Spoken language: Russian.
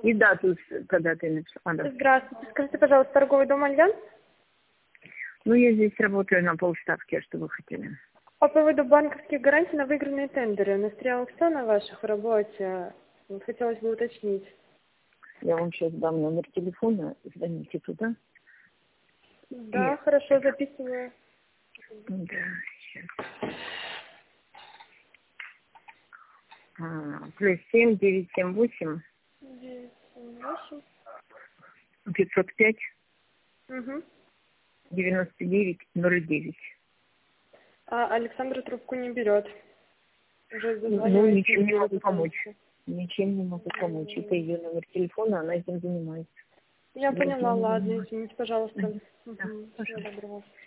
И дату, когда ты написала. Да. Здравствуйте. Скажите, пожалуйста, торговый дом Альянс? Ну, я здесь работаю на полставки, что вы хотели. По поводу банковских гарантий на выигранные тендеры. Настрел Оксана ваших в работе. Вот хотелось бы уточнить. Я вам сейчас дам номер телефона, звоните туда. Да, хорошо, записываю. Да, сейчас. Плюс 7 9 7 8 978. 505 Угу. 99 09. А Александра трубку не берет. Уже Ну, зазванивается. ничем не могу помочь. Ничем не могу помочь. Это ее номер телефона, она этим занимается. Я Другим поняла, не ладно, занимается. извините, пожалуйста. Да, Всего пожалуйста. доброго.